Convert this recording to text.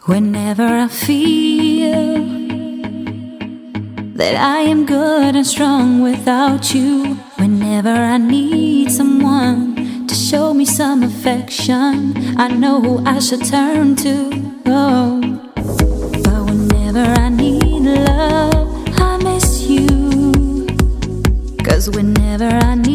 Whenever I feel that I am good and strong without you, whenever I need someone to show me some affection, I know who I should turn to. Oh. But whenever I need love, I miss you. 'Cause whenever I need